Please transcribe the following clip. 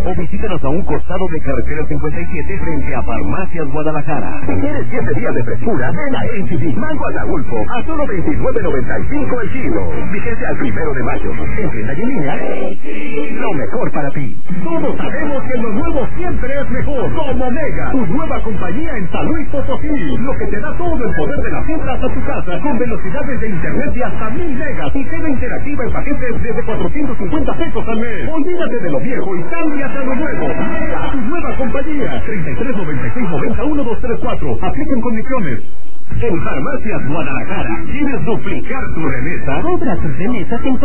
o visítanos a un costado de carretera 57 frente a Farmacias Guadalajara. Si quieres 7 días de frescura, ven a H&B Mango Ataulfo a solo $29.95 el kilo. Vigente al 1 de mayo. En tienda y en línea, lo mejor para ti. Todos sabemos que lo nuevo siempre es mejor. Como Mega, tu nueva compañía en San Luis Potosí. Lo que te da todo el poder de la fibra hasta tu casa, con velocidades de internet de hasta 1000 megas y TV interactiva en paquetes desde 450 pesos al mes. Olvídate de lo viejo y cámbiate a lo nuevo. Mega, tu nueva compañía. 3396-91234. Aplican condiciones. En Farmacias Guadalajara, ¿quieres duplicar tu remesa? Cobra tus remesas en